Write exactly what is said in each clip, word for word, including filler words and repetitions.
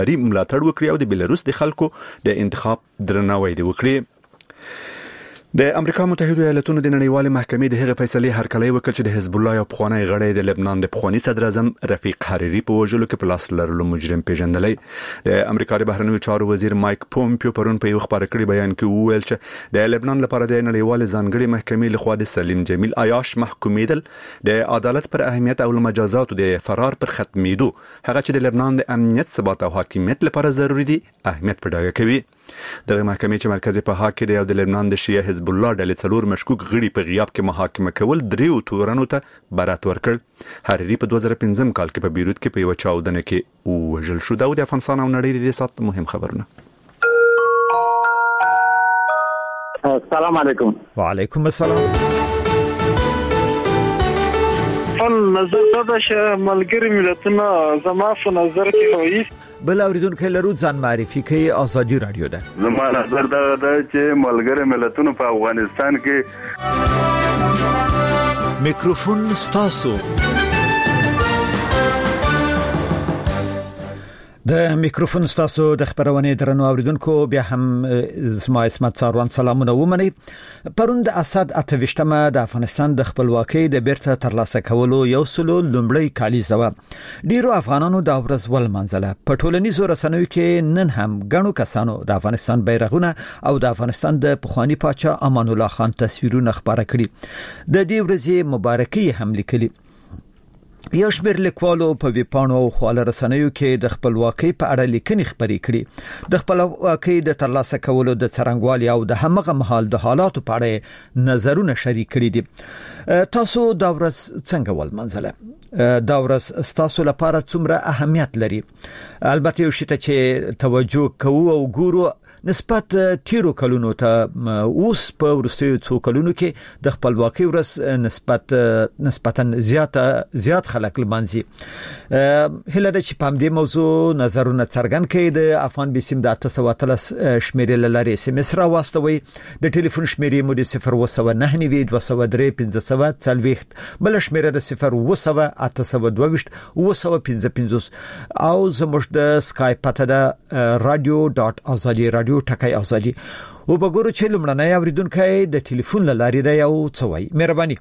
ملاتړ وکړي او د بیلاروس د خلکو د انتخاب درناوی دی وکړي. د امریکا متحده ایالاتونو د نړیوال محکمې د هغه فیصله هرکلی وکړ چې د حزب الله یو پخوانی غړی د لبنان د پخوانی صدر اعظم رفیق حریری په وژلو کې په لاس لرلو مجرم پیژندلې. د امریکا د بهرنیو چارو وزیر مایک پومپیو پرون په یو خبري کړي بیان کې وویل چې د لبنان لپاره د نړیوال ځانګړي محکمې لخوا د سلیم جمیل عیاش محکومیدل د عدالت پر اهمیت او مجازات د فرار پر ختمېدو هغه چې د لبنان د امنیت ثبات او حاکمیت لپاره ضروری دي اهمیت په ډاګه کوي. دغه محکمې چې مرکزي په حق کې د لبنان د شیعه حزب الله ډلې څلور مشکوک غړي په غیاب کې محاکمه کول دریو تورنو ته برات ورکړ. حریری په دوه زره پنځم کال کې په بیروت کې په یو چاودنه کې وژل شو. دا د افغانستان او نړۍ د سات مهم خبرونه. السلام علیکم. وعلیکم السلام. خپل نظر دا چې ملګری ملتونه زما په نظر کې وایي بل اوریدونکو لرو ځان معرفي کوي ازادي رادیو ده. زما نظر دا ده چې ملګری ملتونه په افغانستان کې میکروفون ستاسو. د میکروفون ستاسو د خبرونه درنو اوریدونکو بیا هم زما اسمت ساروان سلامونه ومني. پرون د اسد اتويشتمه د افغانستان د خپلواکۍ د بیرته ترلاسه کولو یو سلو لومړی کالیزه و. ډیرو افغانانو د ورځ ول منځله په ټولنیزو رسنیو کې نن هم غنو کسانو د افغانستان بیرغونه او د افغانستان د پخوانی پاچا امان الله خان تصویرونه خبره کړي. د دې ورځې مبارکي هم لیکلي. یو شمېر لیکوالو په ویپانو او خواله رسنیو کې د خپلواکۍ په اړه لیکنې خبرې کړي. د خپلواکۍ د ترلاسه کولو د څرنګوالي او د همغه مهال د حالاتو په اړه نظرونه شریک کړي دي. تاسو دا ورځ څنګه ولمنځله؟ دا ورځ تاسو لپاره څومره اهمیت لري؟ البته یو شی ته چې توجه کوو او ګورو نسبت تیرو کلونو ته اوس په ورستیو څو کلونو کې د خپلواکۍ ورځ نسبت نسبتا زیات زیات خلک لمانځي. هله د چې په دې موضوع نظرونه څرګند کړي د افغان بسیم د اته سوه اتلس شمیرې لاري اس ام اس را واستوي. د ټلیفون شمیرې مو د صفر اوه سوه نهه نوي دوه سوه درې پنځه سوه څلوېښت، بل شمیره د صفر اوه سوه اته سوه دوه ویشت اوه سوه پنځه پنځوس او زموږ د سکایپ پته د رادیو ډاټ ازادي رادیو ټکای ازادي. او بګورو چې لمړنۍ اوریدونکو د ټلیفون لاري دی او څوي مهرباني.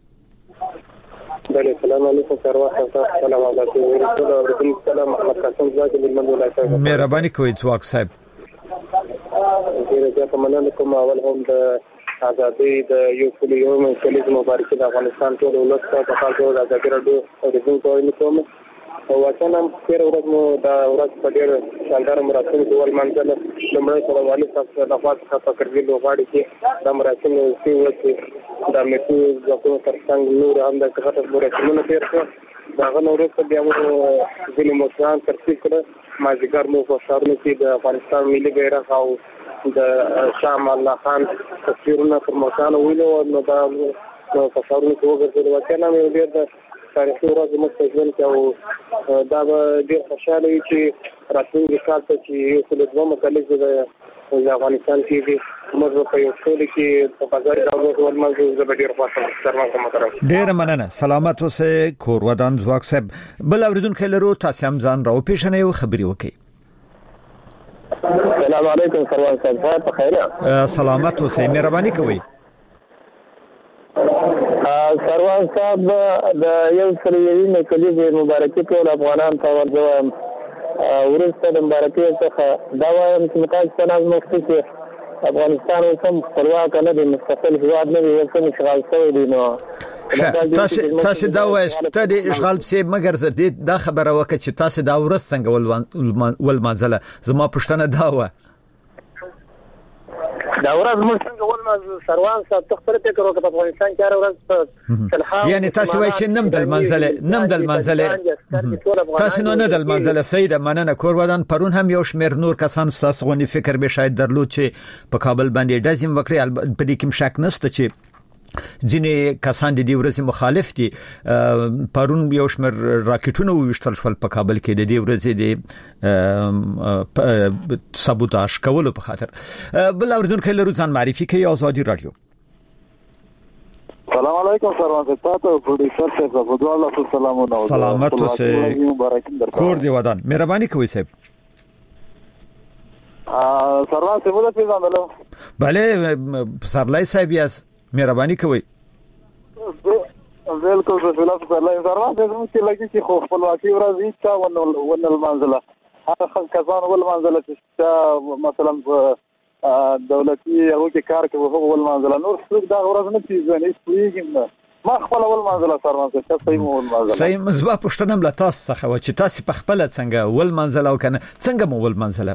بله سلام علیکم سروات سلام علیکم سلام محمد قاسم زاګ من ولایت. مهرباني کوئ ځواک صاحب. ډیره زیاته مننه کوم. اول هم د ازادي د یو کلی یو کلیز مبارک د افغانستان ټول ولس ته په خاص ډول ازادي رادیو اوریدونکو کوم. او وطن تیر ورځ مو دا ورځ په ډېر شاندار مراسم کې ولمنځله. لومړی سره والي صاحب د خاص په کړګي لوغاړي کې د مراسم کې وڅ د میټو ځکه تر څنګه نور هم د کټه مراسمونه تیر شو. دا غنورو ته بیا مو ځینې مشران ترتیب کړ. مازیګر مو په شهرونو کې د افغانستان ملي بیرغ او د شاه الله خان تصویرونه پر مکان ویلو نو دا په شهرونو کې وګرځول. وطن مې ډېر د تاریخي ورځ موږ په ژوند کې او دا به ډېر خوشاله وي چې راتلونکي کال ته چې یو سل دوه کلیز د افغانستان کې دي موږ په یو ټول کې په بازار کې ولمنځو. زه به ډېر خوشاله شرم کوم. ډېر مننه. سلامت اوسئ کور ودان ځواک صاحب. بل اوریدونکو لرو تاسو هم ځان راو پیژنئ او خبري وکړئ. السلام علیکم سروان صاحب په خیر. سلامت اوسئ مهرباني کوئ. سروان صاحب د یو سل یوې کلیز مبارکي ټول افغانان ته ورځم. ورسته د مبارکي څخه دا وایم چې متاسفانه څنګه مخکې چې افغانستان اوس خپلواک نه دی، مستقل هیواد نه دی، ورته اشغال شوی دی. نو تاسو تاسو دا وایست ته د اشغال په مګر زه دا خبره وکړه چې تاسو دا ورځ څنګه ول منځله. زما پښتنه دا و دا ورځ موږ څنګه ولمنځو سروان صاحب ته خپل فکر وکړ. په افغانستان کې هر ورځ په سلحا یعنی تاسو وایئ چې نم دل منځله نم دل منځله تاسو نو نه دل منځله. سید مننه کور ودان. پرون هم یو شمیر نور کسان تاسو غونډې فکر به شاید درلود چې په کابل باندې دازم وکړي. په دې کې شک نشته چې ځینې کسان د دې ورځې مخالف دي. پرون یو شمیر راکټونه وشتل شول په کابل کې د دې ورځې د سابوتاژ کولو په خاطر. بل اوریدونکو لرو ځان معرفي کوي ازادي رادیو. سلام علیکم سروان صاحب ته پروډوسر صاحب په دواړو سلامونه. سلامت اوسئ کور دی ودان. مهرباني کوئ صاحب. سروان څه بوله پیژاندلو بله پسرلی صاحب یاست مهرباني کوئ بالکل رسول الله صلی الله علیه وسلم زموږ چې لګي چې خو خپلواکي ورځ هیڅ چا ونه المنزله هغه کسان ول منزله چې مثلا دولتي هغه کې کار کوي هغه ول منزله نور څوک دا ورځ نه پیژني هیڅ ما خپل ول منزله سروان څه صحیح مو ول منزله صحیح مزبا پښتنم لا تاسو څخه و چې تاسو په خپل څنګه ول منزله وکنه څنګه مو ول منزله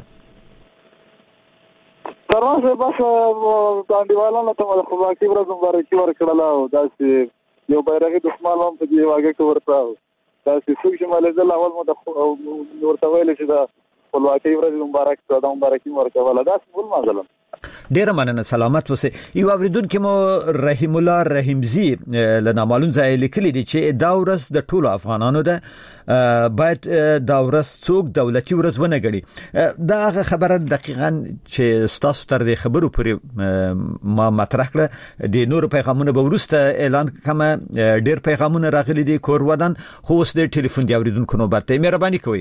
سروان څه بس باندې والله ته خپلواکي ورځ مبارکي ورکړل او داسې یو بیرغي دښمن هم په دې واګه کې ورته دا چې څوک چې مالې د اول مو د ورته ویل چې دا خپلواکي ورځ مبارک شه دا مبارکي ورکوله دا ټول مازلم ډیر مننه سلامت اوسئ یو اوریدونکو مو رحیم الله رحیمزی له نامعلوم ځای لیکلی دی چې دا ورځ د ټولو افغانانو ده باید دا ورځ څوک دولتي ورځ ونه ګڼي دا هغه خبره دقیقاً چې ستاسو تر دې خبرو پورې ما مطرح کړه د نور پیغامونه به وروسته اعلان کوم ډیر پیغامونه راغلي دي کور ودان خو اوس د ټلیفون دی اوریدونکو نوبت ته مهرباني کوئ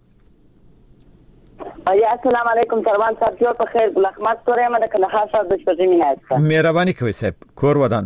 یا السلام علیکم سروان صاحب جوړ په خیر ګل احمد تورې مده کله خاصه د شپږی مینات ښه مهرباني کوئ صاحب کور ودان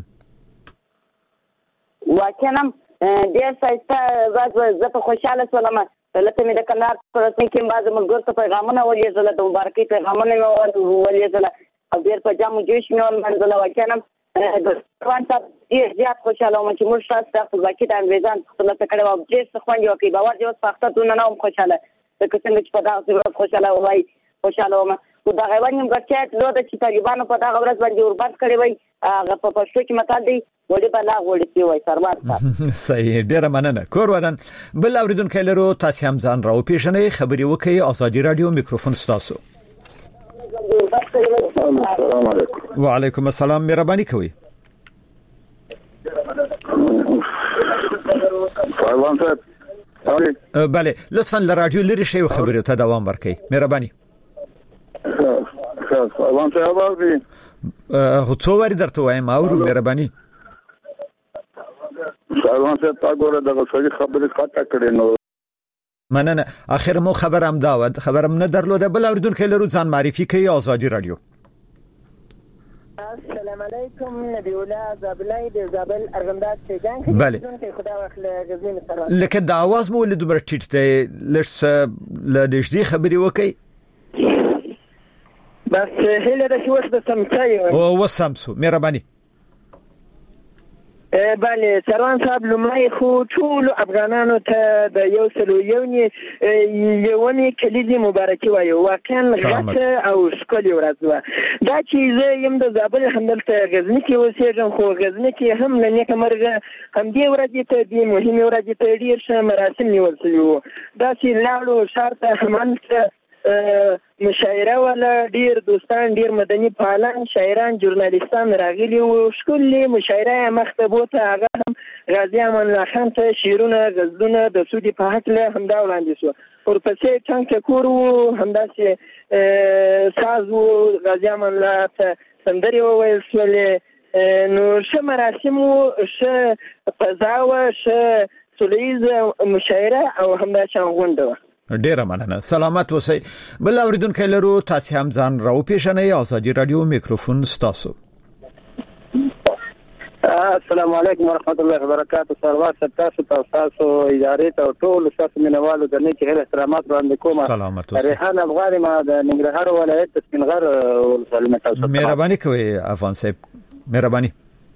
واکنه ډیر سایسته ورځ زه په خوشاله شولم لته مې د کندهار پر رسمي کې بعض ملګرو ته پیغامونه ولېږل د مبارکي پیغامونه مې ولېږل او ډیر په جامو جوش مې منځله واکنه سروان صاحب ډیر زیات خوشاله وم چې موږ تاسو د خپلواکۍ د انګریزان خپل ته کړو او ډیر څه خوند یو کوي باور دې اوس پښتو نه نوم خوشاله د کسنګ چې په دا ورځ خوشاله وای خوشاله وم خو دا غوړ نیم ګټه لو د چې طالبانو په دا ورځ باندې وربات کړی وای هغه په پښتو کې متل دی وړي په لا وړي سی وای سروان صحیح ډیر مننه کور ودان بل اوریدونکو لرو تاسو هم ځان راو پیښنې خبري وکي ازادي رادیو میکروفون ستاسو السلام علیکم وعلیکم السلام مهرباني کوئ سروان صاحب بله لطفا لرادیو لري شی خبرو ته دوام ورکړئ مهرباني سروان صاحب اوسئ هو څو وری درته وایم اورو مهرباني سروان صاحب تا ګوره دغه سړي خبرې قطع کړې نو مننه اخر مو خبرم داود خبرم نه درلوده بل اوریدونکو لرو ځان معرفي کوي ازادي رادیو السلام علیکم نبی الله زابلای د زابل ارغندات شګان کې بله خدا واخله غزنی سره لکه د आवाज مو له دومره ټیټ ته لږ له دې خبري وکي بس هله د شوښ د سمتای او وسامسو مهرباني بله سروان صاحب لمړی خو ټول افغانانو ته د یو سلو یونی یونی کلیدي مبارکي وایو واقعا غټه او ښکلې ورځ وه دا چې زه یم د زابل همدلته غزني کې اوسېږم خو غزني کې هم له نیکه مرغه همدې ورځې ته دې مهمې ورځې ته ډېر ښه مراسم نیول شوي وو داسې لاړو ښار ته همالته مشاعره ولا ډیر دوستان ډیر مدني فعالان شاعران ژورنالیستان راغلي وو ښکلې مشاعره مختبوته هغه هم غازي امان الله خان ته شعرونه غزلونه د سودي په هکله همدا وړاندې شو ورپسې څنګه ټکور وو همداسې ساز وو غازي امان الله ته سندرې وویل شولې نو ښه مراسم وو ښه فضا وه ښه سولیزه مشاعره او همداسې غونډه وه ډیر مننه سلامت اوسئ بل اوریدونکو لرو تاسو هم ځان راو پیښنې ازادي رادیو میکروفون ستاسو السلام علیکم ورحمت الله وبرکاته سروان صاحب تاسو تاسو ادارې ته ټول تاسو مینوالو د نیک هر احترامات وړاندې کوم سلامت اوسئ ریحان افغاني ما د ننګرهار ولایت سپینغر ولسوالۍ تاسو مهرباني کوئ افغان صاحب مهرباني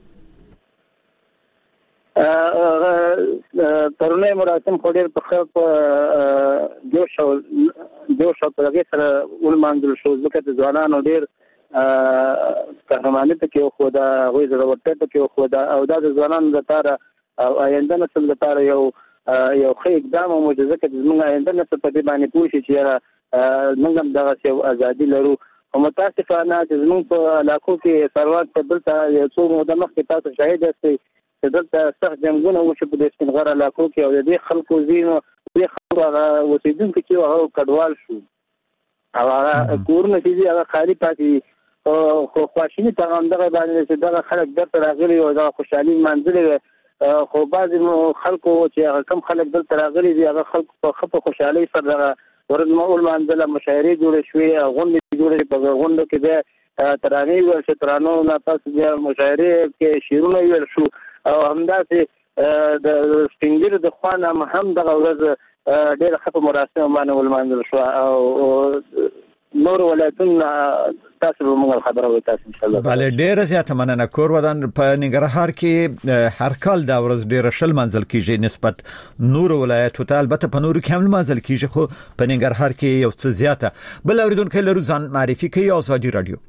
ترونه مراسم خو ډېر په خپ جوش او جوش او په سره ولمانځل شو ځکه د ځوانانو ډېر قهرماني پکې خو دا غوي زړه ورته پکې خو دا او دا د ځوانانو لپاره او آینده نسل لپاره یو یو ښه اقدام او معجزه کې زموږ آینده نسل په دې باندې پوه شي چې موږ هم دغه یو ازادي لرو او متاسفانه چې زموږ په علاقو کې ثروت په دلته یو څو موده مخکې تاسو شاهد یاستئ چې دلته سخت جنګونه وشو په دې سپینغر علاقو کې او د دې خلکو زینو دې خلکو هغه اوسېدونکي چې هغه کډوال شو او هغه کورونه چې هغه خالي پاتې خو خواشیني په همدغه باندې چې دغه خلک دلته راغلي او دغه خوشحالي لمانځلې خو بعضې خلکو چې هغه کم خلک دلته راغلي دي هغه خلکو په ښه په خوشحالۍ سره دغه ورځ ولمانځله مشاعرې جوړې شوې غونډې جوړې په غونډه کې د ترانې ول چې ترانو نه تاسو بیا مشاعره کې شیرونه ویل شو او همداسې د سپینګر د خوانه هم دغه ورځ ډېر خپه مراسم باندې ولمانځل شو او نور ولایتونه تاسو به موږ خبره وي تاسو ان شاء الله. بله ډېر زیات مننه. کور ودان په ننګرهار کې هر کال دا ورځ ډېر شل منځل کیږي نسبت نور ولایتو ته، البته په نور کې هم منځل کیږي خو په ننګرهار کې یو څه زیاته. بل اوریدونکو لرو ځان معرفي کوي آزادي رادیو.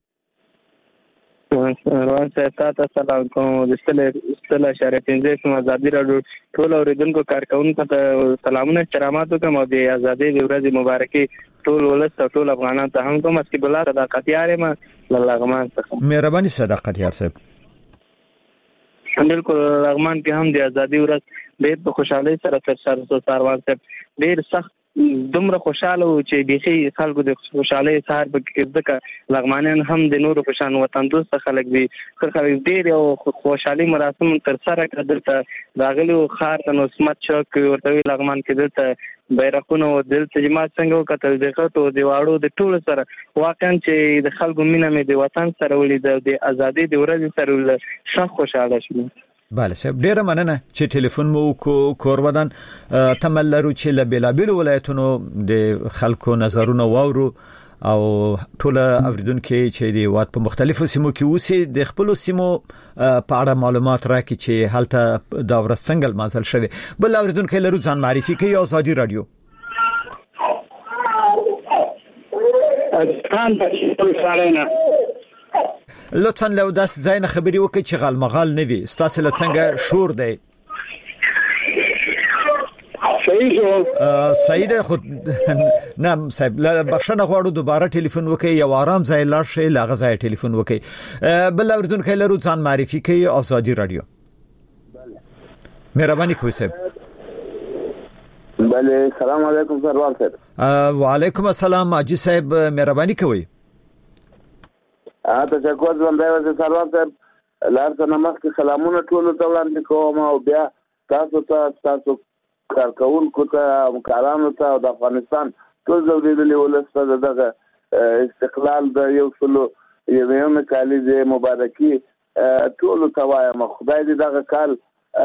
روان صاحب تاسو سلام کوم د ستل اشاره پنځه سم آزادي رادیو ټول اوریدونکو کارکونکو ته سلامونه احترامات کوم او د آزادي د ورځې مبارکي ټول ولست ټول افغانان ته هم کوم چې بل صداقت یاره ما لغمان څخه مهرباني صداقت یار صاحب. بالکل لغمان کې هم د آزادي ورځ ډېر په خوشحالۍ سره تر سره سروان صاحب ډېر سخت دومره خوشاله و چې بيخي خلکو د خوشحالۍ سهار په کې ځکه لغمانیان هم د نورو په شان وطن دوست خلک دي خلک ډېر او خوشحالي مراسم تر سره کړل راغلو خار ته نو سمت چوک ورته لغمان کې دلته بیرغونه او دلته جماعت څنګه وکړل دغه ته د واړو د ټول سره واقعا چې د خلکو مینه مې د وطن سره ولید د ازادي د ورځې سره شخ خوشاله شوم. بله صاحب ډیره مننه چې ټلیفون مو کو کور ودان تمل لرو چې له بیلابل ولایتونو د خلکو نظرونه واورو او ټول اوریدونکو چې د وات په مختلفو سیمو کې اوسي د خپل سیمو په اړه معلومات راکړي چې هلته دا ورځ څنګه مازل شوی. بل اوریدونکو لرو ځان معرفي کوي آزادي رادیو. ځان په سالانه لطفاً لو داس زاینه خبري وکړي چې غال مغال نه وي ستاسو له څنګه شور دی. صحیح شو صحیح ده خو نه صاحب بخښنه غواړو دوباره ټلیفون وکړي یو آرام ځای لاړ شي لاغه ځای ټلیفون وکړي. بل اوریدونکو لرو ځان معرفي کوي آزادي رادیو. مهرباني کوئ صاحب. بله سلام علیکم سروان صاحب. وعلیکم السلام اجي صاحب مهرباني کوئ. ا تشکر زم دی وځه سروان صاحب لار څنګه مخکې سلامونه ټول ته وړاندې کوم او بیا تاسو ته تاسو کارکونکو ته مکارانو ته د افغانستان ټول زوړېدلې ولسته دغه استقلال د یو سلو یوه کالي د مبارکي ټول ته وایم خدای دې دغه کال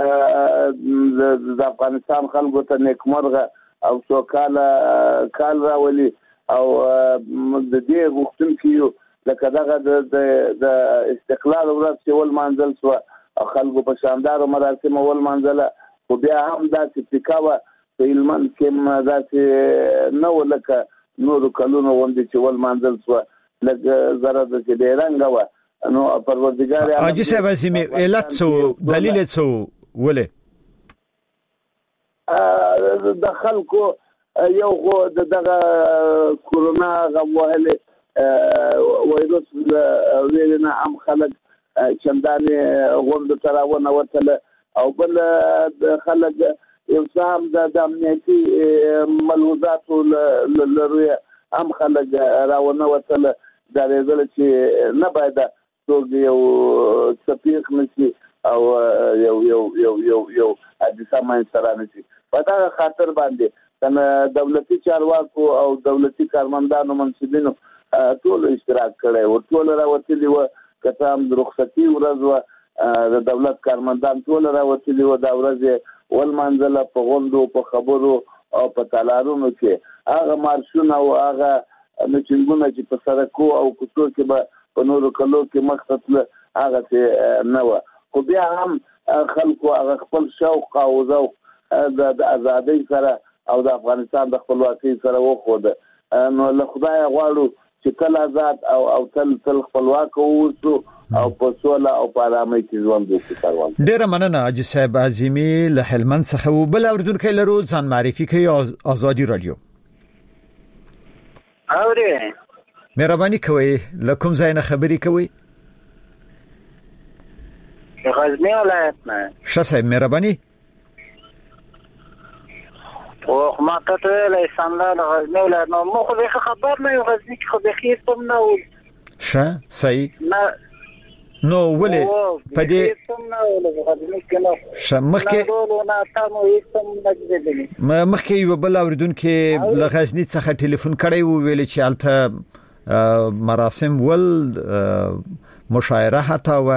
د افغانستان خلکو ته نیکمرغه او سوکاله کال راولي او د دې غوښتونکو لکه دغه د استقلال ورځ چې ول منځل شو خلکو په شاندار مراسم ول منځله خو بیا هم دا چې پکاوه په علمن کې دا چې نو لکه نور کلونو وندې چې ول منځل شو لکه زره د چې ډیرنګ و نو پروردګار اجي صاحب سیمه علت سو دلیل سو ولې د خلکو یو غو دغه کورونا غوهله وایروس ویلنه عام خلک چندانې غوند تراونه وتل او بل خلک یو سام د امنیتي ملحوظات لروي عام خلک راونه وتل دا رېدل چې نه باید څوک یو سپیخ نشي او یو یو یو یو یو د سامان سره نشي په دا خاطر باندې کنه دولتي چارواکو او دولتي کارمندانو منصبینو ټول اشتراک کړي او ټول راوتلي و کته هم رخصتي ورځ و د دولت کارمندان ټول راوتلي و دا ورځ ول منځله په غوندو په خبرو او په تالارونو کې هغه مارشونه او هغه میټینګونه چې په سرکو او کوڅو کې به په نورو کلو کې مختصل هغه څه نه و خو بیا هم خلکو هغه خپل شوق او ذوق د ازادۍ سره او د افغانستان د خپلواکۍ سره وخوده نو له خدای غواړو چې تل آزاد او او تل تل خپلواک اوسو او په سوله او په آرامۍ کې ژوند وکړو. ډیره مننه اجي صاحب عظیمي له هلمند څخه بل اوریدونکو لرو ځان معرفي کوي آزادي رادیو. اوري مهرباني کوئ لکم زاینه خبري کوي. غزنی ولایت نه ښه صاحب مهرباني. او ما ته ته له سندل غزنی ولایت نو مو خو به خبر نه یو غزنی خو به خیر تم نه و ښه صحیح نه نو ولې په دې تم نه و غزنی کنه ښه مخکې نه تاسو یې تم نه دې مخکې یو بل اوریدونکو له غزنی څخه ټلیفون کړی و ویل چې الته مراسم ول مشاعره حتی و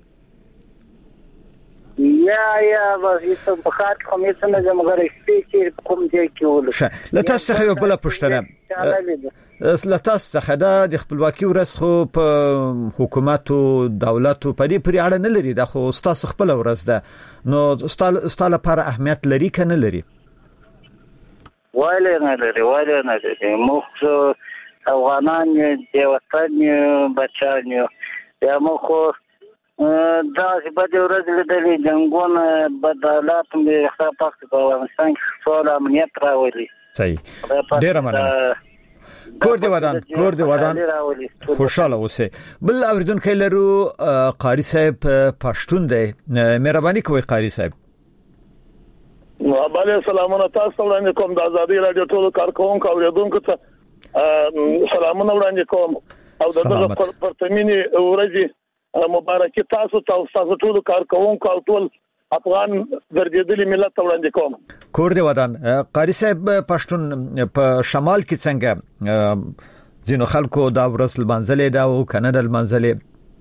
یا یا واسه بخار خمیسه نه زمغره سپیشل کوم ځای کې ول شه لته څخه یو بل پښتنه لته څخه د خپلواکي ورځ خو په حکومت او دولت په دې پرې اړه نه لري د خو ستاسو خپل ورځ ده نو ستاسو لپاره اهمیت لري کنه لري وایله نه لري وایله نه لري موږ افغانان د وطن بچان یو یا موږ دا چې په دې ورځ لیدلې جنگونه بدلات مې ښه پخته په افغانستان کې ټول امنیت راولي صحیح ډیر مننه کور دی ودان کور دی ودان خوشاله اوسه بل اوریدونکو لرو قاری صاحب پښتون دی مهرباني کوئ قاری صاحب وعليكم السلام تاسو وړاندې کوم د ازادي رادیو ټول کارکونکو اوریدونکو ته سلامونه وړاندې کوم او دغه پرتمینی ورځي مبارکي تاسو تاسو ټول کارکونکو او ټول افغان ګرځېدلي ملت وړاندې کوم کور دی ودان قاری صاحب پښتون په شمال کې څنګه ځینو خلکو دا ورځ لمانځلې دا او کنه لمانځلې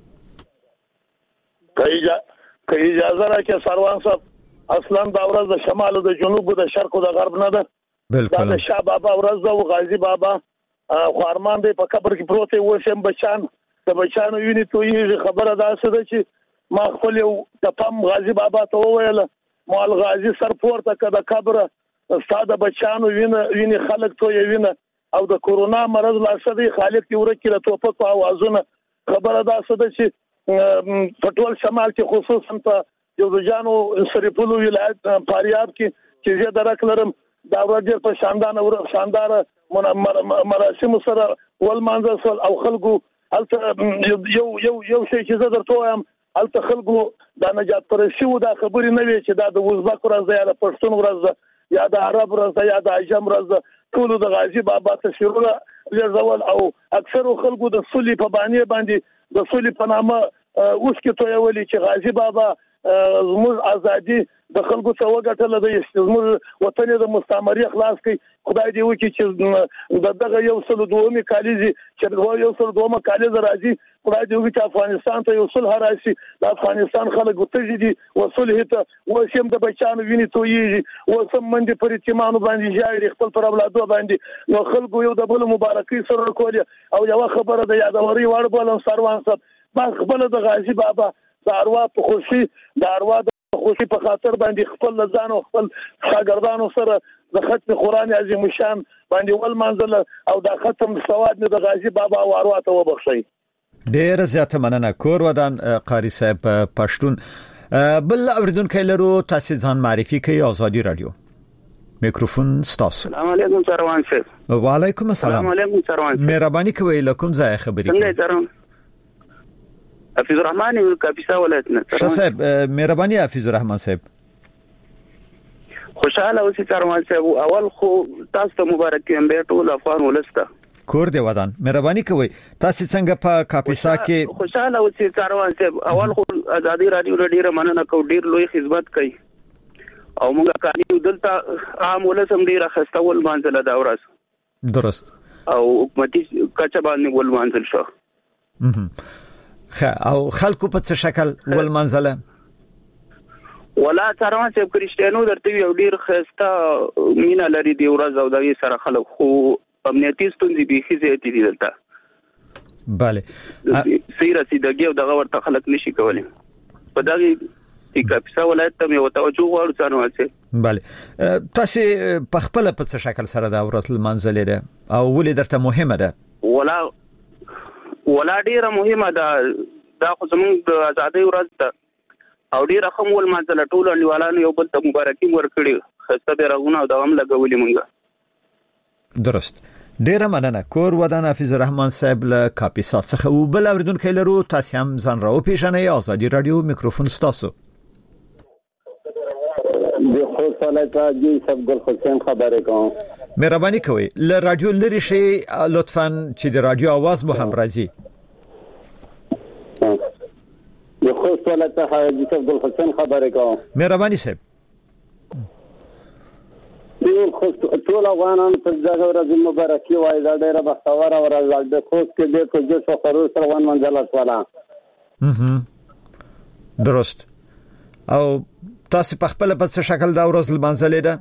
کایجا کای اجازه راکې سروان صاحب اصلا دا ورځ د شمال او د جنوب او د شرق او د غرب نه ده بالکل دا شاه بابا ورځ او غازی بابا خورمان دی په قبر کې پروت و شم بچان د بچانو ویني توې خبره ده څه چې ما خپل یو د پم غازی بابا ته وویل مال غازی سر پورته کده قبر استاد بچانو ویني ویني خلک توې ویني او د کورونا مرض لا شدي خالق یو رکیله توپک او اوازونه خبره ده څه چې په ټول شمال کې خصوصا په جوزجانو سریپولو ولایت فاریاب کې چې زه درکلرم دا ورځ په شاندار او شاندار مراسم سره ول منځل او خلکو الته یو یو یو شی چې زه درته وایم الته خلکو دا نجات پرسي و دا خبرې نه وي چې دا د وزبک ورځ یا د پښتون ورځ یا د عرب ورځ یا د عجم ورځ ټول د غازی بابا تصویرونه لرزول او اکثر خلکو د صلح په باندې باندې د صلح په نامه اوس کې توې ولي چې غازی بابا زموږ ازادي د خلکو څخه وګټل د زموږ وطن د مستعمري خلاص کی خدای دې وکړي چې دغه یو سل دومي کالیزي چې یو سل دومه کالیز راځي خدای دې وکړي چې افغانستان ته یو صلح راشي د افغانستان خلک وتجدي وصلح ته وسیم د بچانو ویني تويږي وسم منډي پر اعتماد باندې جاري خپل پر اولادو باندې نو خلکو یو د بل مبارکي سره کول او یو خبره د یادوري وړ بولن سروان صاحب ما خپل د غازی بابا د اروا په خوشي د اروا د خوشي په خاطر باندې خپل ځان او خپل شاګردانو سره د ختم قران عظیم شان باندې ول منزل او د ختم سواد نه د غازی بابا او اروا ته وبخشي ډیر زیاته مننه کور ودان قاری صاحب پښتون بل اوریدونکو لرو تاسو ځان معرفي کوي ازادي رادیو میکروفون ستاسو السلام علیکم سروان صاحب وعلیکم السلام السلام علیکم سروان مهرباني کوئ لکم ځای خبرې کوي حفیظ الرحمن یو کاپیسا ولایتنه ښه صاحب مهرباني حفیظ الرحمن صاحب خوشاله اوسئ سروان صاحب اول خو تاسو ته مبارک یم به ټول افغان ولسته کور دی ودان مهرباني کوئ تاسو څنګه په کاپیسا کې خوشاله اوسئ سروان صاحب اول خو ازادي رادیو ډیره مننه کو ډیر لوی خدمت کوي او موږ کاني دلته عام ولسم ډیره خستول مانځل دا ورځ درست او حکومتي کچه باندې ول مانځل شو او خلکو په څه شکل ول منزله ولا سروان صاحب کرشتيانو درته یو ډیر خسته مینا لري دی ورځ او د سره خلک خو امنیتي ستونزې به هیڅ دي دلته bale سیره سیدګي او دغه ورته خلک نشي کولای په دغه کاپیسا ولایت ته یو توجه غواړو سروان صاحب bale تاسو په خپل په څه شکل سره دا ورته منزله ده او ولې درته مهمه ده ولا ولا ډیره مهمه ده دا خو زموږ د ازادۍ ورځ ده او ډیره کوم ول مانځل ټول انډیوالانو یو بل ته مبارکي ورکړي خسته به راغونه او دوام لګولې مونږه درست ډیره مننه کور ودان حفیظ الرحمن صاحب له کاپیسا څخه او بل اوریدونکو لرو تاسو هم ځان راو پیژنئ ازادي رادیو میکروفون ستاسو د خو صلاته جی سب ګل حسین خبره کوم مهرباني کوئ ل رادیو لري شي لطفا چې د رادیو आवाज مو هم راځي د خو صلاته جی سب ګل حسین خبره کوم مهرباني صاحب د ټول خو ټول افغانانو ته دغه ورځ مبارکي وایي دا ډېره بختوره ورځ ده خو کې دې کو جو څو خروج سره ون منځله سواله درست او تاسو په خپل په څه شکل دا ورځ لمانځلې ده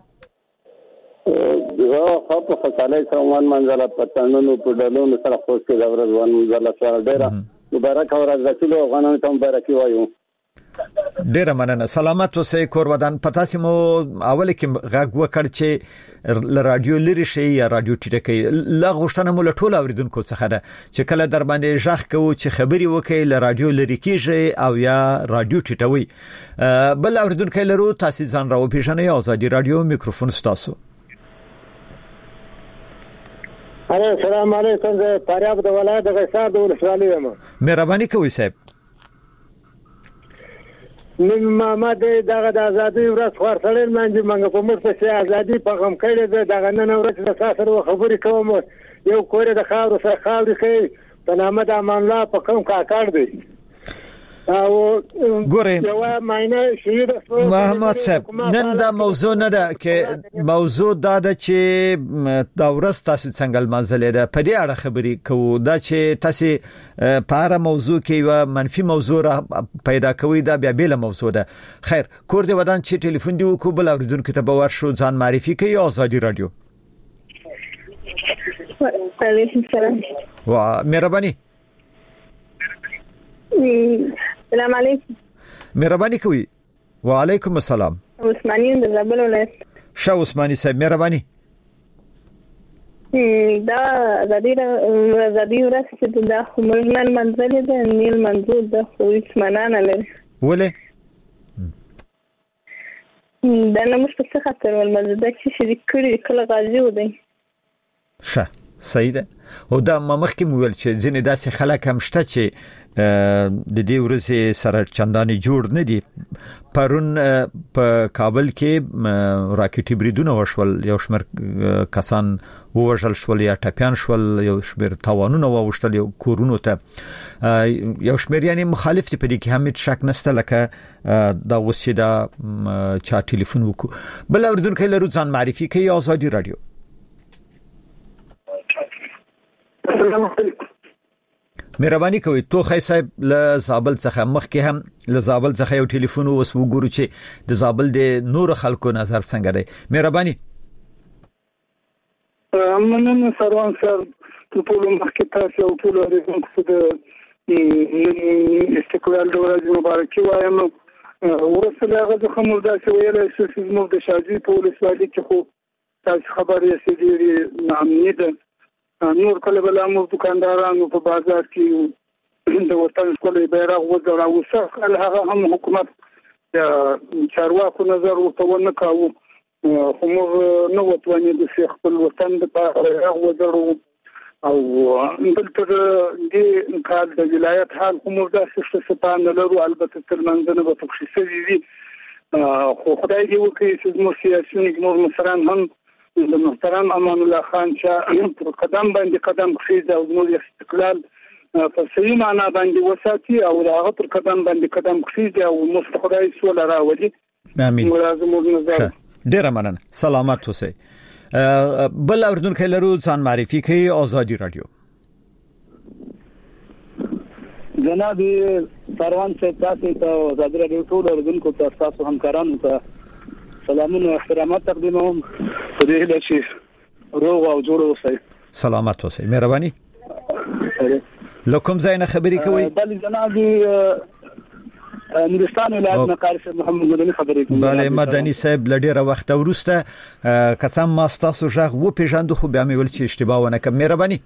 زه خو په خپل سره ون منځله پټانونو په ډلونو سره خو کې دا ورځ ون منځله سواله ډېره مبارک ورځ ده ټول افغانانو ته مبارکي وایو ډیره مننه سلامت اوسئ کور ودان پتا سیمو اول کې غږ وکړ چې ل رادیو لري شي یا رادیو ټیټکې لا غوښتنه مول ټول اوریدونکو څخه ده چې کله در باندې ژغ کوو چې خبري وکړي ل رادیو لري کېږي او یا رادیو ټیټوي بل اوریدونکو لرو تاسو ځان راو پیژنئ ازادي رادیو میکروفون ستاسو الو السلام علیکم زه فاریاب د ولایت د غیصار د ولسوالۍ یم مهرباني کوئ صاحب نن ما ما دغه د ازادي ورځ خورسړل منځ منګه په موږ په ازادي په غم کړي ده دغه نن ورځ د ساسر خبرې کوم یو کور د خاور سره خاور کوي په نامه د امان الله په کوم کاکړ دی او ګوره یو ماینه شهید محمد صاحب نن دا موضوع نه ده چې موضوع دا ده چې دا ورځ تاسو څنګه لمانځلې ده په دې اړه خبرې کوو دا چې تاسو په اړه موضوع کې یو منفي موضوع پیدا کوي دا بیا بیل موضوع ده خیر کور دې ودان چې ټلیفون دی وکړو بل اوریدونکو ته به ورشو ځان معرفي کوي ازادي رادیو علیکم السلام وا مهرباني السلام علیکم مهرباني کوي وعلیکم السلام عثماني د زابل ولایت شاه عثماني صاحب مهرباني دا ازادي ازادي ورځ چې دا خمرنن منځل ده نیل منځو د خو اسمنان لري ولې دا نه مش څه خاطر ول مزه چې شریک کړي کله غازی و دی شه صحیح ده او دا مخکې مو ویل چې ځینې داسې خلک هم شته چې د دې ورځې سره چنداني جوړ نه دي پرون په کابل کې راکټي بریدونه وشول یو شمېر کسان ووژل شول یا ټپيان شول یو شمېر تاوانونه واوښتل یو کورونو ته یو شمېر یعنی مخالف دي په دې کې هم شک نشته لکه دا وسې دا چا ټلیفون وکړو بل اوریدونکو لرو ځان معرفي کوي ازادي رادیو السلام علیکم مهرباني کوي توخی صاحب له زابل څخه مخکې هم له زابل څخه یو ټلیفون وس وګورو چې د زابل د نور خلکو نظر څنګه دی مهرباني مننه سروان سر ټول مخکې تاسو او ټول اوریدونکو ته استقلال د ورځې مبارکي وایم ورسره هغه د خمول داسې ویل چې موږ د شاجي په ولسوالۍ کې خو تاسو خبرې سېدي نامني ده نور کله بل امر دکاندارانو په بازار کې د وطن کولې بیرغ وځول او څخه هغه هم حکومت د چارواکو نظر ورته نه کاوه خو موږ نو وتوانې د شیخ خپل وطن د بیرغ وځول او دلته د کال د ولایت حال کوم د څه څه نه لرو البته تر منځنه به تخصیصي وي خو خدای دې وکړي چې مو سیاسيون نور مصران هم د محترم امان الله خان چې پر قدم باندې قدم خېږي او د استقلال په صحیح معنا باندې وساتي او هغه پر قدم باندې قدم خېږي او مستخدای سول راوړي امين ملازم نظر ډیر مننه سلامت اوسئ بل اوردونکو لرو ځان معرفي کوي ازادي رادیو جناب سروان سے تاسو ته ازادي رادیو ټول اوردونکو ته تاسو همکارانو ته سلامونه او احترامات تقدیموم په دې هیله چې روغ او جوړ اوسئ سلامت اوسئ مهرباني لکم زین خبرې کوي بل جناب نورستان ولایت مقال صاحب محمد مدني خبرې کوي bale مدني صاحب لډیره وخت ورسته قسم ما تاسو ژغ و پیژاند خو بیا مې ول چې اشتباه ونه کوم مهرباني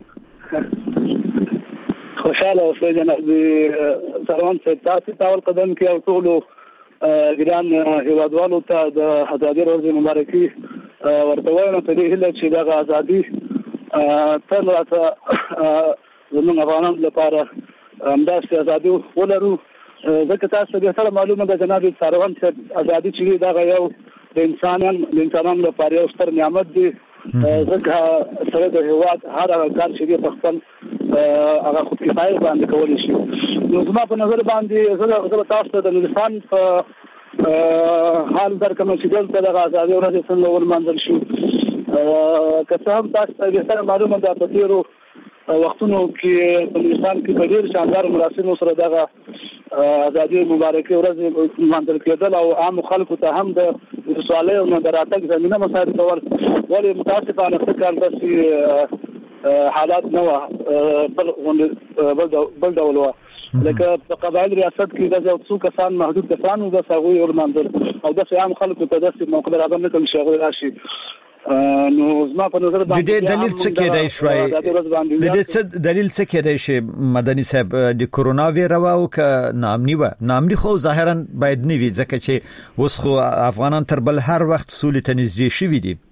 خوشاله اوسئ جناب سروان سے تاسو تاول قدم کې او ټول ګران هیوادوالو ته د ازادي ورځې مبارکي ورته وایم په دې هیله چې دا ازادي تل راته زموږ افغانانو لپاره همداسې ازادي ولرو ځکه تاسو به سره معلومه ده جناب سروان چې ازادي چې دا یو د انسانان د انسانانو لپاره یو ستر نعمت دی ځکه سره د هیواد هر هغه کار چې په خپل هغه خود کفایه باندې کولی شي نو زما په نظر باندې زه تاسو ته د نورستان په حال درکمه چې دلته د ازادي ورځ څنګه ورمنځل شو که څه هم تاسو ته معلومه ده په تیرو وختونو کې په افغانستان کې په ډېر شاندار مراسمو سره دغه ازادي مبارکي ورځ منځل کېدل او عام خلکو ته هم د سوالي او مداراتک زمينه مساعد کول ولې متاسفانه فکر داسې حالات نه و بل بل ډول و لکه په قبایل ریاست کې د څو کسان محدود کسان او د ساغوي او منځل او د عام خلکو ته داسې موقع راغلی کوم شغل راشي نو زما په نظر باندې د دلیل څه کېدای شوی د دې څه دلیل څه کېدای شي مدني صاحب د کورونا ویرا او ک نامني و نامني خو ظاهرا باید نه وي ځکه چې اوس خو افغانان تر بل هر وخت سولې ته نږدې شوي دي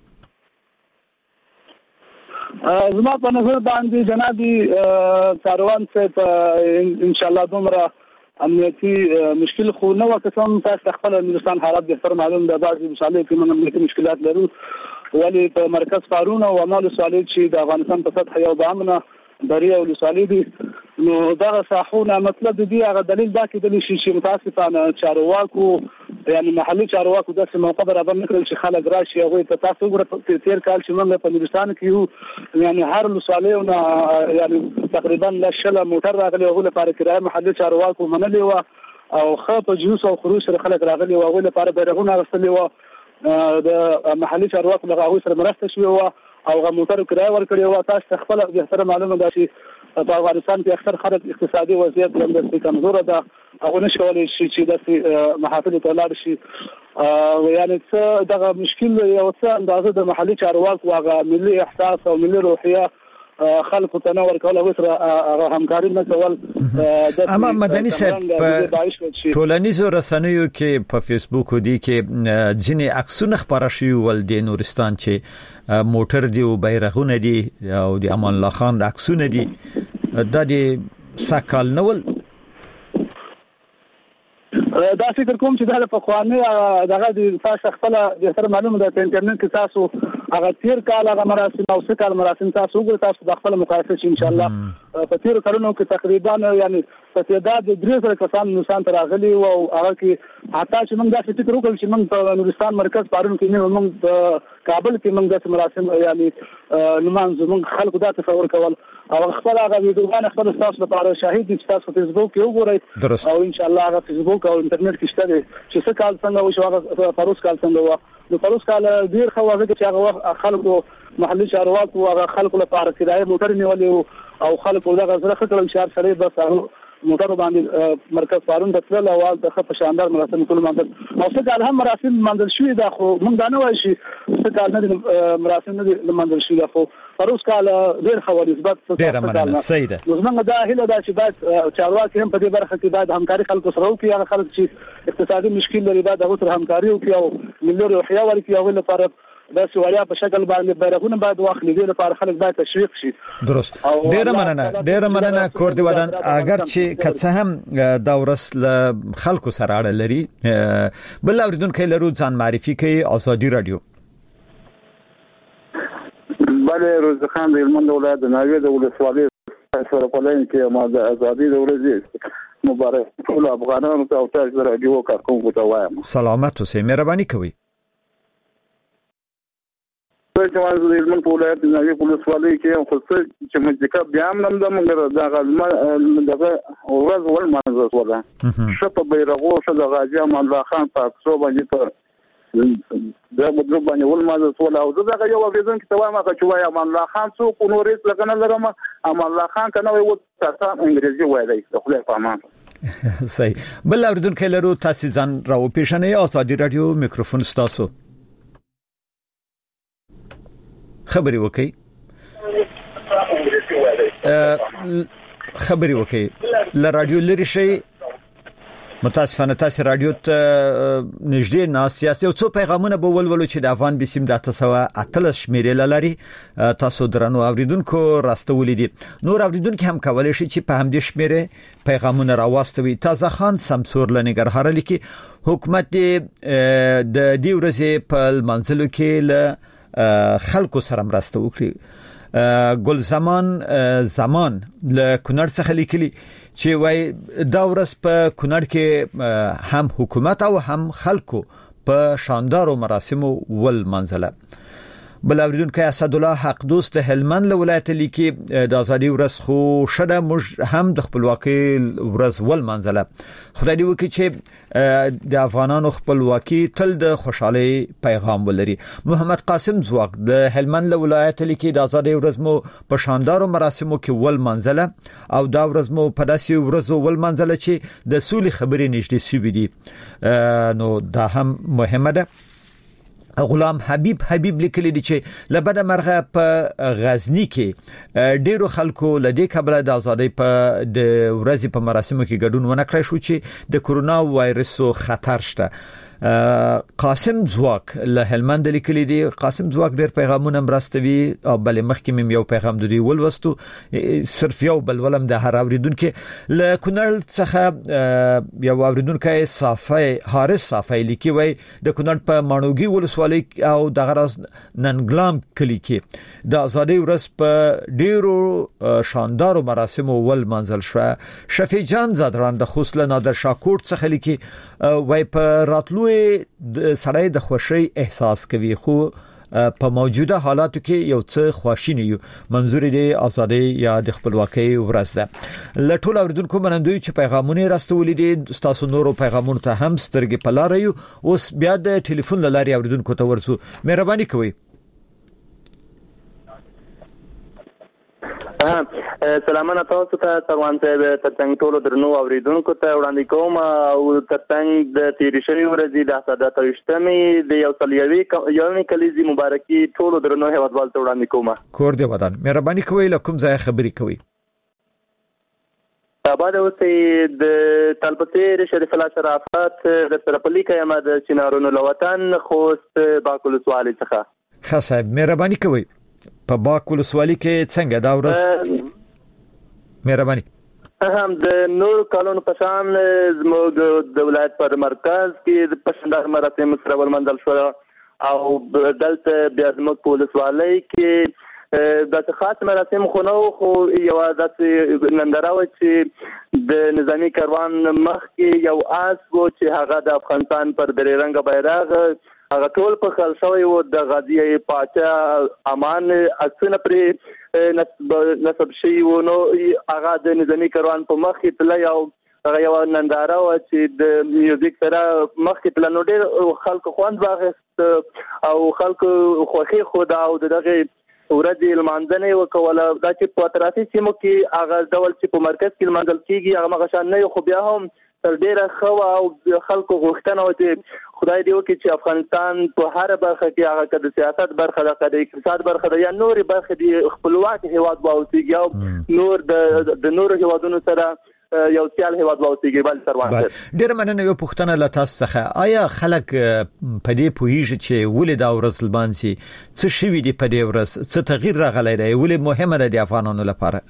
زما په نظر باندې جنابي کاروان څخه ان شاء الله دومره امنیتي مشکل خو نه وکړم تاسو خپل هندستان حالات به تر معلوم ده بعضي مشالې کې موږ امنیتي مشکلات لرو ولی په مرکز فارون او عمل سوالي چې د افغانستان په سطح یو بامنه دریا او سوالي دي نو دا صحونه مطلب دی هغه دلیل دا کې د شي چې متاسفانه چارواکو یعنی محلي چارواکو د څه موقع برابر نکړل چې خلک راشي او ته تاسو ګره تیر کال چې موږ په هندستان کې یو یعنی هر سوالي او یعنی تقریبا لشل موټر راغلی او لپاره کرایه محلي چارواکو منلي و او خاطر جوس او خروج سره خلک راغلي او لپاره بیرغونه راستلي و د محلي چارواکو لغوي سره مرسته شوی و او غو موټر کرایه ورکړی و تاسو خپل د احترام معلومه ده چې په افغانستان کې اکثر خلک اقتصادي وضعیت لمده کمزوره ده هغه نشولای شي چې د محافل ته لاړ شي او یعنی څه دغه مشکل یو څه اندازه د محلي چارواکو هغه ملي احساس او ملي روحیه خلق تنور کول او سره همکاري نه کول اما مدني صاحب ټولنیزو رسنیو کې په فیسبوک دی کې ځینې عکسونه خبره شوي ول د نورستان چې موټر دی او بیرغونه دي او د امان الله خان د عکسونه دي د دې سکال نول دا فکر کوم چې دا په خوانه دغه د تاسو خپل د سره معلومه ده په انټرنیټ کې تاسو هغه تیر کال هغه مراسم او څه کال مراسم تاسو وګورئ تاسو د خپل مقایسه شي ان شاء الله په تیر کلونو کې تقریبا یعنی په تعداد د درې سره کسان نورستان ته راغلي او هغه کې حتی چې موږ دا فکر وکړو چې موږ په نورستان مرکز پارون کې نه موږ په کابل کې موږ د مراسم یعنی لمانځو موږ خلکو دا تصور کول او خپل هغه ویډیوګان خپل تاسو لپاره شاهد دي چې تاسو په فیسبوک کې وګورئ او ان شاء الله هغه فیسبوک او انټرنیټ کې شته چې څه کال څنګه او هغه پروس کال څنګه و نو پروس کال ډیر خو هغه چې هغه خلکو محلي چارواکو هغه خلکو لپاره کرایه موټر نیولې او خلکو دغه زړه خطر شهر سره بس موټر باندې مرکز فارون د تل او د خپ شاندار مراسم ټول منځل او څه کال هم مراسم منځل شوې ده خو موږ دا نه وایو چې څه کال نه مراسم نه منځل شوې ده خو پروس کال ډیر خو نسبت ډیر مننه سیده نو موږ دا هله دا چې باید چارواکي هم په دې برخه کې باید همکاري خلکو سره وکړي هغه خلک چې اقتصادي مشکل لري باید هغه سره همکاري وکړي او ملي روحیه ورکړي او لپاره دا سوالیا په شکل باندې بیرغونه باید واخلي دي لپاره خلک باید تشویق شي درست ډیر مننه ډیر مننه کور دی ودان اگر چې کڅه هم دا ورس خلکو سره اړه لري بل اوریدونکو لرو ځان معرفي کوي ازادي رادیو بله روزخان د هلمند ولایت د ناوې د ولسوالۍ سره په لاین کې ما د ازادي د ورځې مبارک ټول افغانانو ته او تاسو رادیو کارکونکو ته وایم سلامت اوسئ مهرباني کوئ چې ما د هلمند په ولایت د ناوې په ولسوالۍ کې خو څه چې مځکه بیا هم نم د موږ د غلمه دغه ورځ ول منځ ولا شپه بیرغو شو د غازی امان الله خان په څو باندې په دا بدلو باندې ول مازه ولا او دغه یو ورځن کې توامه چې وای امان الله خان څو کو نورې لګنه لرم امان الله خان کنه وای و تاسو انګریزي وای دی خپل فهمان صحیح بل اوریدونکو لرو تاسو ځان راو پیښنې ازادي رادیو میکروفون ستاسو خبري وکي خبري وکي ل رادیو لري شي متاسفانه تاسو رادیو ته نږدې نه سیاسي او څو پیغامونه به ولولو چې د افغان بسیم د تاسو اتل شمیرې لري تاسو درنو اوریدونکو راستولې دي نور اوریدونکو هم کولای شي چې په همدې شمیرې پیغامونه راوستوي تازه خان سمسور لنګرهار لیکي حکومت د دې ورځې په منځلو کې له خلکو سره مرسته وکړي ګل زمان زمان له کونړ څخه لیکلي چې وای دا ورځ په کونړ کې هم حکومت او هم خلکو په شاندارو مراسمو ول منځله بل اوریدونکو اسد الله حق دوست هلمند ولایت لیکي د ازادي ورځ خو شډه موږ هم د خپلواکي ورځ ول منځله خدای دې وکړي چې د افغانانو خپلواکي تل د خوشحالي پیغام ولري. محمد قاسم زواق د هلمند ولایت لیکي د ازادي ورځ مو په شاندارو مراسمو کې ول منځله او دا ورځ مو په داسې ورځو ول منځله چې د سولې خبرې نشته شوې دي نو دا هم مهمه ده. غلام حبیب حبیب لیکلی دی چې لبد مرغه په غزنی کې ډیرو خلکو لدی کبل د ازادۍ په د ورځې په مراسمو کې ګډون ونه کړی شو چې د کورونا وایرسو خطر شته. قاسم زواک له هلمند لیکلی دی. قاسم زواک ډیر پیغامونه مرستوي او بل مخکې مم یو پیغام دوی ولوستو صرف یو بل ولم د هر اوریدونکو له کونړ څخه یو اوریدونکو صافي حارث صافي لیکي وای د کونړ په مانوګي ولسوالۍ او د غرض ننګلام کلی کې د ازادۍ ورځ په ډیرو شاندارو مراسمو ول منزل شو. شفیع جان زادران د خوسله نادر شاکوټ څخه لیکي وای په راتلو د سړی د خوشي احساس کوي خو په موجوده حالاتو کې یو څه خواشینی یو منظور دی ازادي یا د خپلواکۍ ورځ ده. لټول اوریدونکو منندوی چې پیغامونه راستولې دي تاسو نورو پیغامونو ته هم سترګې پلاره یو اوس بیا د ټلیفون لاري اوریدونکو ته ورسو مهرباني کوئ. سلامونه تاسو ته سروان صاحب ترڅنګ ټولو درنو اوریدونکو ته وړاندې کوم او ترڅنګ د تیری شوی ورځې د سعادت اوشتمې د یو سلیوي یومي کلیزي مبارکي ټولو درنو هیوادوال ته وړاندې کوم. کور دی ودان مهرباني کوئ لکم ځای خبري کوئ. آباد اوسې د طالبتیر شریف الله شرافت د سرپلی کیمه د چنارونو لوطن خوست باکل سوالي څخه خاصه مهرباني کوئ. په باک ولسوالۍ کې څنګه دا ورځ مهرباني هم د نور کالونو په شان زموږ د ولایت پر مرکز کې د پښندار مراسم سره ولمنځل شو او دلته بیا زموږ په ولسوالۍ کې د خاص مراسم خو نو خو یو د نندراو چې د نظامی کاروان مخ کې یو آس وو چې هغه د افغانستان پر درې رنګ بیرغ هغه ټول په خل شوی وو د غازی پاچا امان اسنه پر نسب شي وو نو هغه د نظامی کاروان په مخ کې تل یو هغه یو ننداره و چې د میوزیک سره مخ کې تل نو ډېر خلکو خوند واغست او خلکو خوخي خدا او دغه ورځې لمانځنه وکوله دا چې په اطرافي سیمو کې هغه ډول چې په مرکز کې لمانځل کیږي هغه مغشان نه خو بیا هم تر ډیره خو او خلکو غوښتنه و چې خدای دې وکړي چې افغانستان په هر برخه کې هغه د سیاست برخه ده د اقتصاد برخه ده یا نور برخه دي خپلواک هیواد واوسيږي او نور د د نور هیوادونو سره یو سیال هیواد واوسيږي بل سروان ډیر مننه یو پښتنه له تاسو څخه آیا خلک په دې پوهیږي چې ولې دا ورځ لبانسي څه شوي دي په دې ورځ څه تغییر راغلی دی ولې مهمه ده د افغانانو لپاره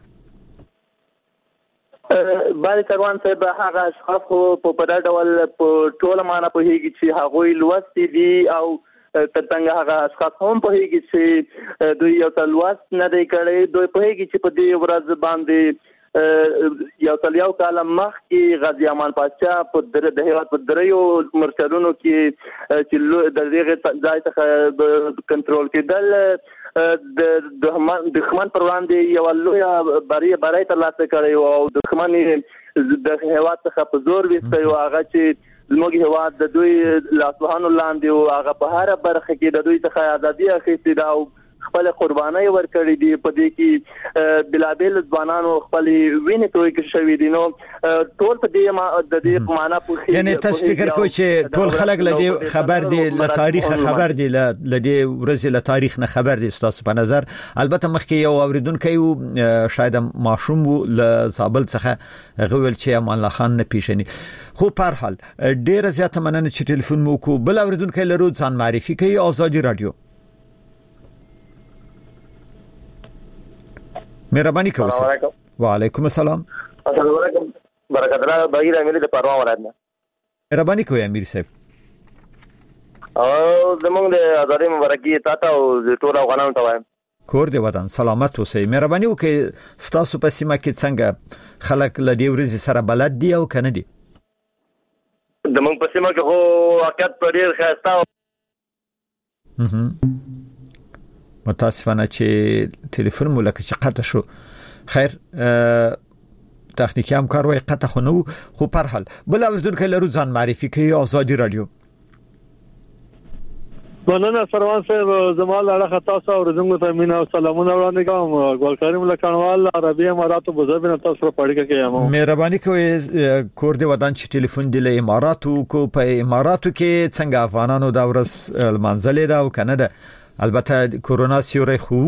باندې سروان صاحب هغه اشخاص په پدې ډول په ټول معنا په هیږي چې هغه لوستي دي او ترڅنګ هغه اشخاص هم په هیږي چې دوی یو تلواس نه دی کړی دوی په هیږي چې په دې ورځ باندې یو تلیاو کال مخ کې غازی امان پاچا په د هیواد په دریو مرکزونو کې چې د دغه ځای څخه کنټرول کېدل د دښمن پر وړاندې یو لوی بری بری ترلاسه کړی او دښمن د هیواد څخه په زور وسته او هغه چې زموږ هیواد د دوی لاسوهانو لاندې او هغه په هر برخه کې د دوی څخه ازادي اخیستې ده او خپل قرباني ورکړې دي په دې کې بلابل ځوانانو خپل وینې توې کې شوې دي نو ټول په دې د دې معنا په یعنی تاسو فکر کوئ چې ټول خلک له دې خبر دي له تاریخ خبر دي له دې ورځې له تاریخ نه خبر دي تاسو په نظر البته مخکې یو اوریدونکو شاید ماشوم له زابل څخه غوول چې امان الله خان نه پیښني خو په هر حال ډیره زیاته مننه چې ټلیفون مو کو بل اوریدونکو لرو ځان معرفي کوي آزادي رادیو مهرباني کوئ وعلیکم السلام السلام علیکم برکت الله بغیر امیر د پروان ولایت نه مهرباني کوئ امیر صاحب او زمونږ د ازادۍ مبارکي تاسو او ټول افغانانو ته وایم کور دی ودان سلامت اوسئ مهرباني وکړئ تاسو په سیمه کې څنګه خلک له دې ورځې سره بلد دي او کنه دي زمونږ په سیمه کې خو واقعیت په ډیر ښایسته متاسفانه چې ټلیفون مو لکه چې قطع شو. خیر تخنیکی همکار وای قطع خو نو خو پر حال بل اوردونکو لرو ځان معرفي کوي آزادي رادیو. مننه سروان صاحب زمال علاقه تاسو اوردونکو ته مینا او سلامونه وړاندې کوم. ګل کریم لکانوال عربي امارات ابو ظبي نه تاسو سره پړی کوي. مهرباني کوئ کور دې ودان چې ټلیفون دی له اماراتو کو په اماراتو کې څنګه افغانانو دا ورس منځلې دا او کنه ده البته کرونا سیوري خو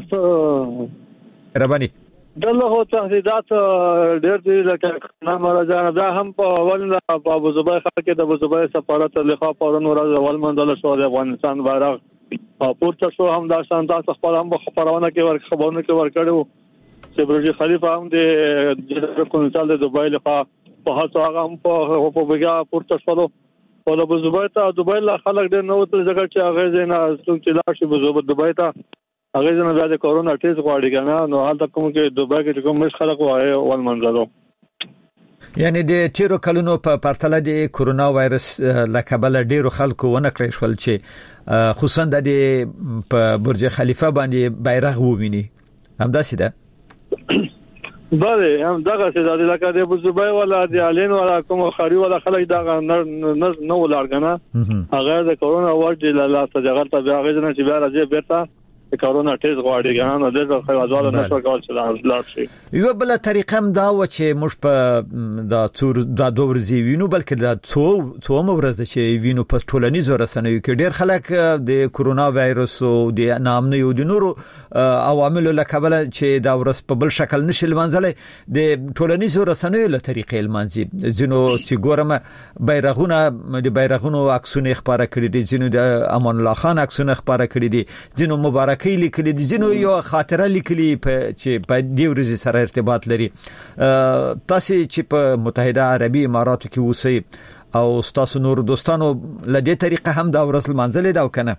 مهرباني دغه تهدیدات ډېر دي لکه نه مرجان دا هم په اول په ابو ظبي ښار کې د ابو ظبي سفارت لخوا پرون ورځ اول منځله شو د افغانستان بیرغ پورته شو. هم دا شان تاسو خپل هم خبرونه کې ور خبرونه کې ور کړو چې برج خلیفہ هم د کونسل د دوبۍ لخوا په هڅه هغه هم په په بګا پورته شو. په ابو ظبي ته دوبۍ لا خلک ډېر نو تل ځکه چې هغه زینا چې لا شي ابو دوبۍ ته هغه زنه بیا د کورونا ټیسټ غواړي کنه نو حالت کوم کې دوبۍ کې کوم مش خلک وایي ول منځلو. یعنی د تیرو کلونو په پرتله د کورونا وایرس لکبل ډیرو خلکو ونه کړی شول چې خصوصا د په برج خلیفہ باندې بیرغ وویني همداسې ده. بله هم دغه څه د لکه د ابو ظبي ولا د علین ولا کوم خاري ولا خلک دا نه نه ولارګنه هغه د کورونا ورج لاله تجارت بیا هغه نه چې بیا راځي بیرته کرونا ټیسټ غواړي ګانو د دې خواځواله نشو کول چې لاړ شي. یو بل طریقه هم دا و چې موږ په د څور د دوه ورځې وینو بلکې د څو څو ورځې چې وینو په ټولنیزو رسنیو کې ډېر خلک د کورونا وایرس او د نامنه یو د نورو عواملو لکبل چې دا ورځ په بل شکل نشي لمنځلې د ټولنیزو رسنیو له طریقې لمنځي. ځینو سیګورم بیرغونه د بیرغونو عکسونه خبره کړې دي، ځینو د امان الله خان عکسونه خبره کړې دي، ځینو مبارک کې لیکلي دي، ځینو یو خاطره لیکلي چې په دې ورځ سره ارتباط لري. تاسو چې په متحده عربي اماراتو کې اوسئ او تاسو نور دوستانو له دې طریقه هم دا ورځ منځلې دا وکنه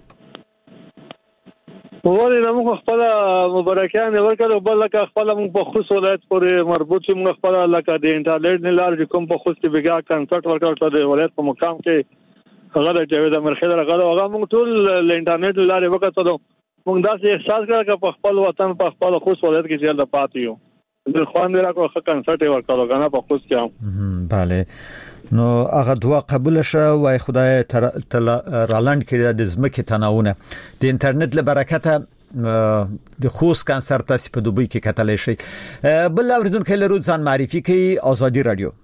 وړي موږ خپل مبارکان ورکړو بل لکه خپل موږ په خصوص ولایت پورې مربوط موږ خپل لکه د انټرنیټ نه لار کوم په خصوص کې بګا کنسرت ورکړو د ولایت په مقام کې هغه د جاوید امرخیل راغله هغه موږ ټول ل انټرنیټ لارې وکړو. موږ داسې احساس کړو چې په خپل وطن په خپل خصوص ولایت کې چې د پاتې یو د خوان دی راکو کنسرت ورکړو کنه په خصوص کې. bale نو هغه دوا قبول شه وای خدای رالاند کې د زمکه تناونه د انټرنیټ له برکته د خوست کنسرت تاسو په دوبۍ کې کتلې شي. بل اوریدونکو لرو ځان معرفي کوي آزادي رادیو.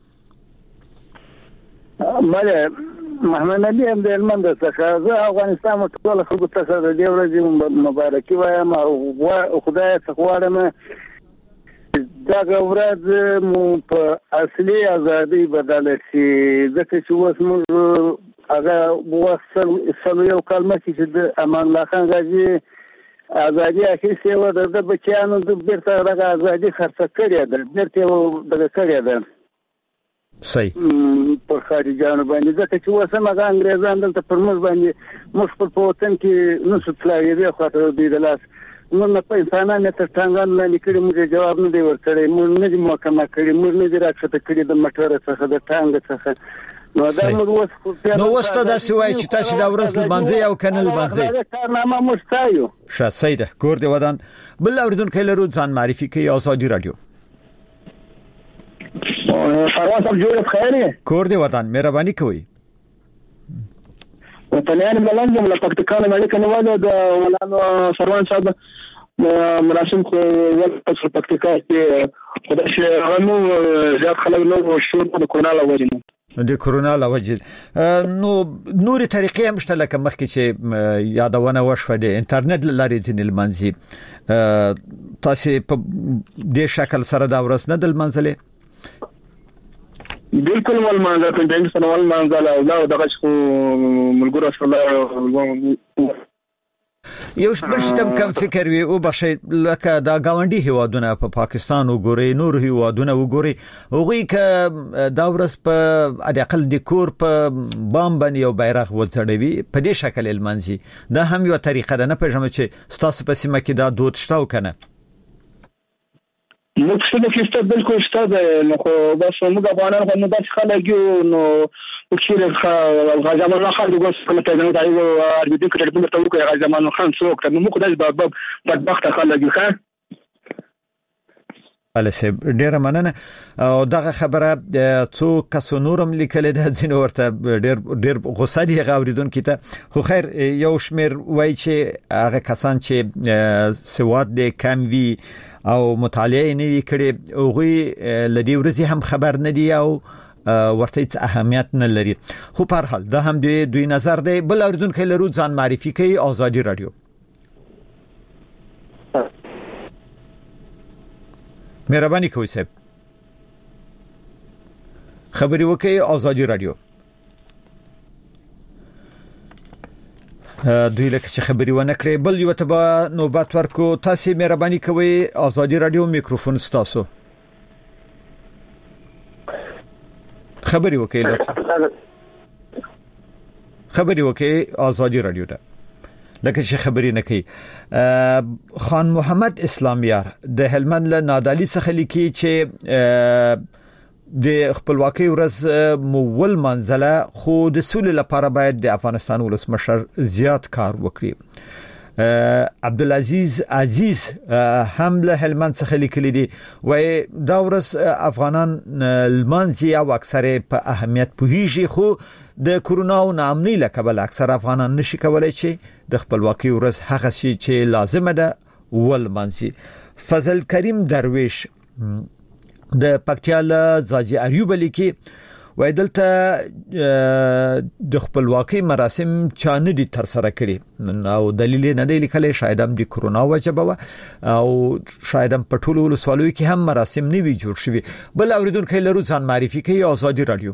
بله محمد علي هم د المند څخه زه افغانستان ټول خلکو ته د دې ورځې مبارکي وایم او خدای څخه غواړم دا ورځ مو په اصلي ازادي بدل شي ځکه چې اوس موږ هغه وصل سلو یو کلمه چې د امان الله خان غازي ازادي اخیستې و د بچیانو د بیرته دغه ازادي خرڅ کړې ده بیرته دغه کړې ده صحیح پر خارجانو باندې ځکه چې وسه مګ انګريزان دلته پر موږ باندې مخ په وطن کې نو څه دی خاطر دی د لاس موږ په انسانانه تر څنګه نه لیکلي موږ جواب نه دی ورکړی موږ نه دی محکمه کړی موږ نه دی راځته کړی د مټر څخه د ټانګ څخه نو دا موږ وس نو وسته د سوای چې تاسو دا ورځ لمنځي او کنل لمنځي کارنامه مستایو ښه سیده کور دی ودان. بل اوریدونکو لرو ځان معرفي کوي آزادي رادیو. فروان صاحب جوړ خیري کور دی وطن مهرباني کوي وطنيان بلنځم له پکتیکانو ملک نیواله د ولانو فروان صاحب مراسم خو ول پکتیکا کې خدای شي غنو زیات خلک نو شو د کورونا لوجه د کورونا لوجه نو نوري طریقې هم شته لکه مخکې چې یادونه وشوه د انټرنیټ لارې ځینې لمنځي تاسو په دې شکل سره دا ورس نه دل منځلې بالکل ول مانځه په دې سره ول مانځه او دا دغه شو ملګرو سره یو شپږم کم فکر وي او بشي لکه دا گاونډي هیوادونه په پاکستان وګوري نور هیوادونه وګوري هغوی ک دا ورس په اقل د کور په بام باندې یو بیرغ وځړوي په دې شکل المنځي دا هم یو طریقه ده نه پېژنم چې ستاسو په سیمه کې دا دود شته وکنه موږ څه کې ست بالکل ست نو خو بس موږ افغانان خو نه داسې خلک یو نو وکړي غازي امان الله خان دغه څه ته نه تایو اربیټ کې ټلیفون ته وکړي غازي امان الله خان څوک ته موږ داسې باب بدبخت خلک یو ښه السه ډیره مننه او دغه خبره څو کسو نورم لیکل د ځین ورته ډیر ډیر غوسه دي غوړیدونکو ته خو خیر یو شمیر وای چې هغه کسان چې سواد د کم وی او مطالعه نه کړي اوغه لدی ورزي هم خبر نه دی او ورته هیڅ اهمیت نه لري خو په هر حال دا هم دوی دوی نظر دی بل اوریدونکو لرو ځان معرفي کوي آزادي رادیو مهرباني کوئ صاحب خبري وکي آزادي رادیو دوی لکه چې خبري ونه کړې بل یو ته به نوبت ورکو تاسو مهرباني کوئ آزادي رادیو میکروفون ستاسو خبري وکي لطفا خبري وکي آزادي رادیو ته لکه چې خبرې نه کوي خان محمد اسلامیار د هلمند له نادالی څخه لیکي چې د خپلواکۍ ورځ مول منځله خو د سولې لپاره باید د افغانستان ولسمشر زیات کار وکړي عبدالعزیز عزیز هم له هلمند څخه لیکلي دي وای دا ورځ افغانان لمانځي او اکثره په اهمیت پوهیږي خو د کورونا او ناامنۍ لکبل اکثر افغانان نشي کولای چې د خپلواکۍ ورځ هغه شي چې لازمه ده ول مانځي فضل کریم درویش د پکتیال زاجی اریوب لیکي وای دلته د خپلواکۍ مراسم چانه دي تر سره کړي او دلیل نه دی لیکل شاید هم د کورونا وجبه او شاید هم په ټولو ولسوالۍ کې هم مراسم نه وی جوړ شوي بل اوریدونکو لرو ځان معرفي کوي آزادي رادیو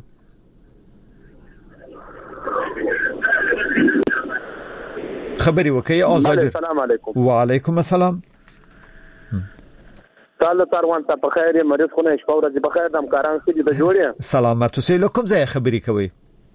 خبري وکي آزادي السلام علیکم وعلیکم السلام تعالی تاروان ته په خیر مریض خو نه شپه ورځ په خیر د همکاران سره د جوړې سلامات اوسئ لکم ځای خبري کوي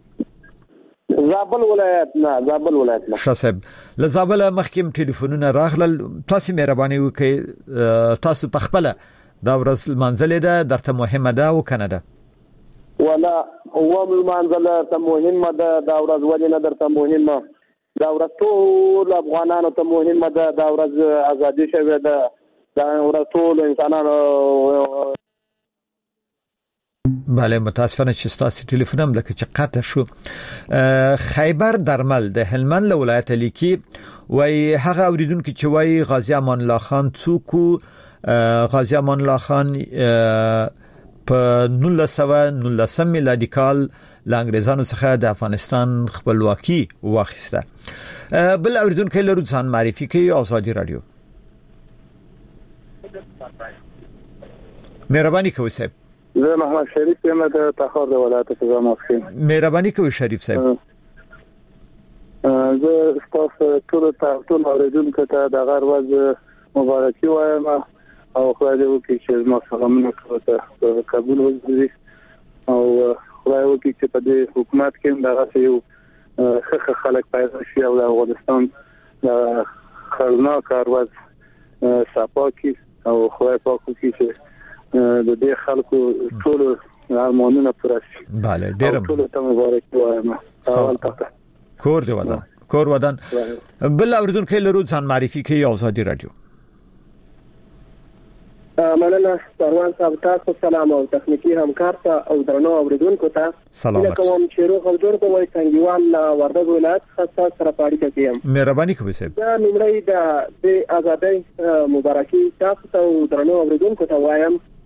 زابل ولایت نه زابل ولایت نه شاسب ل زابل مخکیم ټلیفونونه راغلل تاسو مهرباني وکي تاسو په خپل دا ورځ منځلې ده درته مهمه ده او کنه ده ولا هو منځله ته مهمه ده دا ورځ ولې نه درته مهمه دا ورځ ټول افغانانو ته مهمه ده دا ورځ ازادي شوه ده دا ورځ ټول انسانانو بله متاسفانه چې تاسو ټلیفون هم لکه چې قطع شو خیبر درمل د هلمند ولایت لیکي وای هغه اوریدونکو چې وای غازی امان الله خان څوک غازی امان الله خان په نولس سوه نولس میلادي کال له انګريزانو څخه د افغانستان خپلواکي واخیسته بل اوریدونکو لرو ځان معرفي کوي آزادي رادیو مهرباني کوئ صاحب زه محمد شریف یم د تخار د ولایت څخه مخکې مهرباني کوئ شریف صاحب زه تاسو ټول ټول اوریدونکو ته د غر ورځ مبارکي وایم او خدای دې وکړي چې ما سلامونه کوته قبول وکړي او خدای وکړي چې په دې حکومت کې دغه یو ښه خلک پیدا شي او د افغانستان د خلناک ورځ صفاکي او خدای پاک وکړي چې د دې خلکو ټول ارمانونه پوره شي bale ډیرم ټول ته مبارک وایم کور دی ودان کور ودان بل اوریدونکو لرو ځان معرفي کوي آزادي رادیو مننه سروان صاحب تاسو سلام او تخنیکی همکار ته او درنو اوریدونکو ته سلام کوم چې روغ او جوړ کوی څنګهوال وردګ ولایت خاصه سره پاړی کوم مهرباني کوئ صاحب دا نیمړی د ازادۍ مبارکي تاسو ته درنو اوریدونکو ته وایم